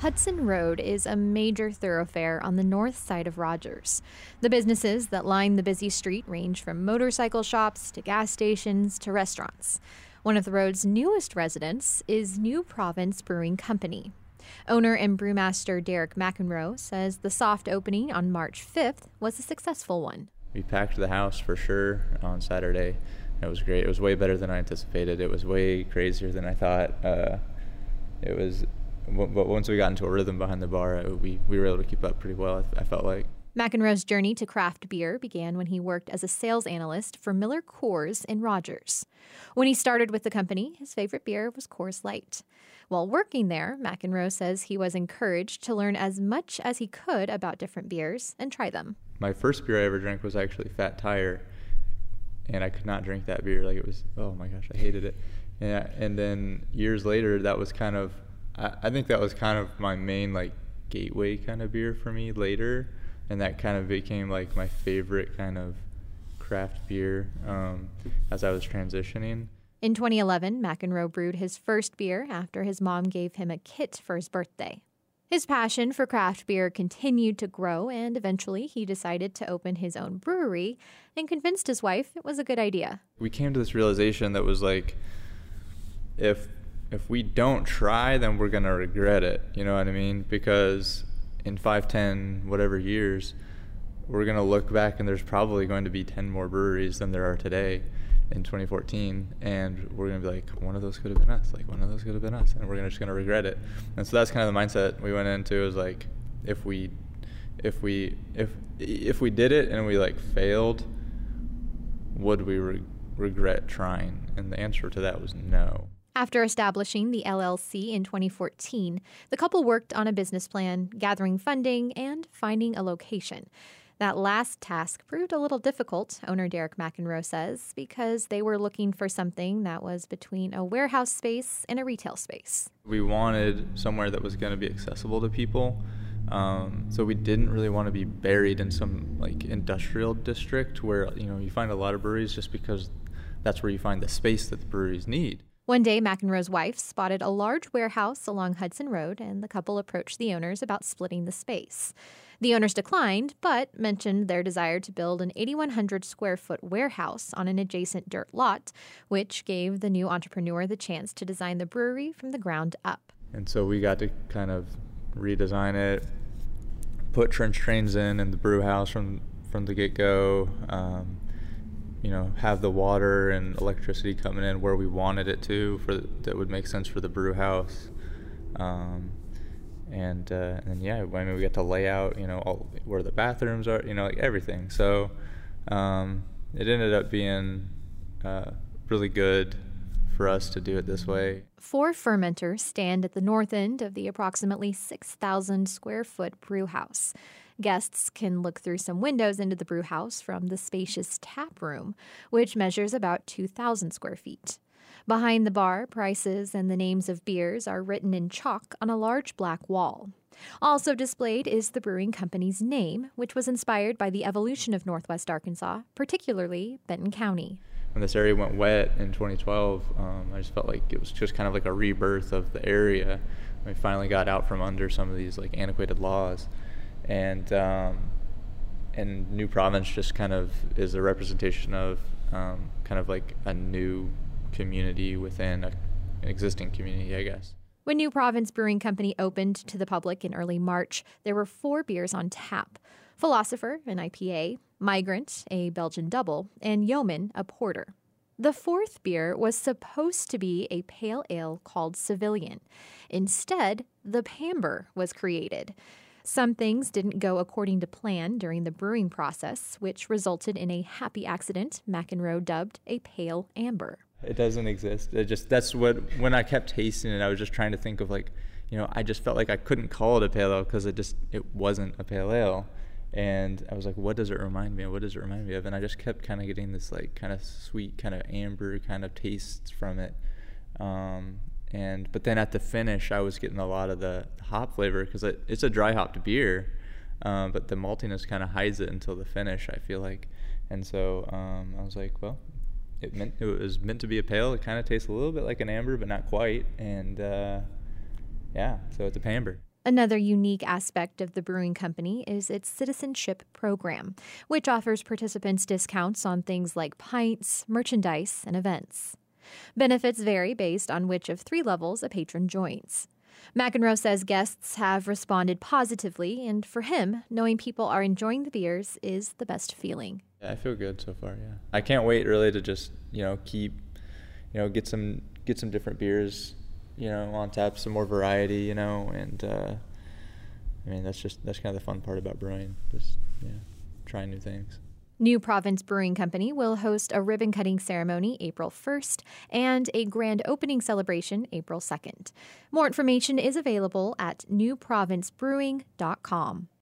Hudson Road is a major thoroughfare on the north side of Rogers. The businesses that line the busy street range from motorcycle shops to gas stations to restaurants. One of the road's newest residents is New Province Brewing Company. Owner and brewmaster Derek McEnroe says the soft opening on March 5th was a successful one. We packed the house for sure on Saturday. It was great. It was way better than I anticipated. It was way crazier than I thought. But once we got into a rhythm behind the bar, we were able to keep up pretty well, I felt like. McEnroe's journey to craft beer began when he worked as a sales analyst for Miller Coors in Rogers. When he started with the company, his favorite beer was Coors Light. While working there, McEnroe says he was encouraged to learn as much as he could about different beers and try them. My first beer I ever drank was actually Fat Tire, and I could not drink that beer. Like, it was, oh my gosh, I hated it. And then years later, that was kind of, I think that was kind of my main, like, gateway kind of beer for me later, and that kind of became, like, my favorite kind of craft beer as I was transitioning. In 2011, McEnroe brewed his first beer after his mom gave him a kit for his birthday. His passion for craft beer continued to grow, and eventually he decided to open his own brewery and convinced his wife it was a good idea. We came to this realization that was like, if we don't try, then we're going to regret it. You know what I mean? Because in 5, 10, whatever years, we're going to look back and there's probably going to be 10 more breweries than there are today in 2014. And we're going to be like, one of those could have been us. Like, one of those could have been us. And we're just going to regret it. And so that's kind of the mindset we went into, is like, if we did it and we like failed, would we regret trying? And the answer to that was no. After establishing the LLC in 2014, the couple worked on a business plan, gathering funding, and finding a location. That last task proved a little difficult, owner Derek McEnroe says, because they were looking for something that was between a warehouse space and a retail space. We wanted somewhere that was going to be accessible to people. So we didn't really want to be buried in some like industrial district where, you know, you find a lot of breweries just because that's where you find the space that the breweries need. One day, McEnroe's wife spotted a large warehouse along Hudson Road, and the couple approached the owners about splitting the space. The owners declined, but mentioned their desire to build an 8,100 square foot warehouse on an adjacent dirt lot, which gave the new entrepreneur the chance to design the brewery from the ground up. And so we got to kind of redesign it, put trench trains in the brew house from the get-go, you know, have the water and electricity coming in where we wanted it to, that would make sense for the brew house. And yeah, I mean, we got to lay out, you know, where the bathrooms are, you know, like everything. So it ended up being really good for us to do it this way. 4 fermenters stand at the north end of the approximately 6,000 square foot brew house. Guests can look through some windows into the brew house from the spacious tap room, which measures about 2,000 square feet. Behind the bar, prices and the names of beers are written in chalk on a large black wall. Also displayed is the brewing company's name, which was inspired by the evolution of Northwest Arkansas, particularly Benton County. When this area went wet in 2012, I just felt like it was just kind of like a rebirth of the area. We finally got out from under some of these like antiquated laws. And New Province just kind of is a representation of kind of like a new community within an existing community, I guess. When New Province Brewing Company opened to the public in early March, there were 4 beers on tap: Philosopher, an IPA, Migrant, a Belgian double, and Yeoman, a porter. The 4th beer was supposed to be a pale ale called Civilian. Instead, the Pamber was created. Some things didn't go according to plan during the brewing process, which resulted in a happy accident McEnroe dubbed a pale amber. It doesn't exist. When I kept tasting it, I was just trying to think of like, you know, I just felt like I couldn't call it a pale ale because it wasn't a pale ale. And I was like, what does it remind me of? What does it remind me of? And I just kept kind of getting this like kind of sweet, kind of amber kind of taste from it. But then at the finish, I was getting a lot of the hop flavor because it's a dry hopped beer, but the maltiness kind of hides it until the finish, I feel like. And so I was like, well, it was meant to be a pale. It kind of tastes a little bit like an amber, but not quite. And yeah, so it's a Pamber. Another unique aspect of the brewing company is its citizenship program, which offers participants discounts on things like pints, merchandise, and events. Benefits vary based on which of 3 levels a patron joins. McEnroe says guests have responded positively, and for him, knowing people are enjoying the beers is the best feeling. Yeah, I feel good so far, yeah. I can't wait really to just, keep, get some different beers, on tap, some more variety, and that's kind of the fun part about brewing, just, trying new things. New Province Brewing Company will host a ribbon-cutting ceremony April 1st and a grand opening celebration April 2nd. More information is available at newprovincebrewing.com.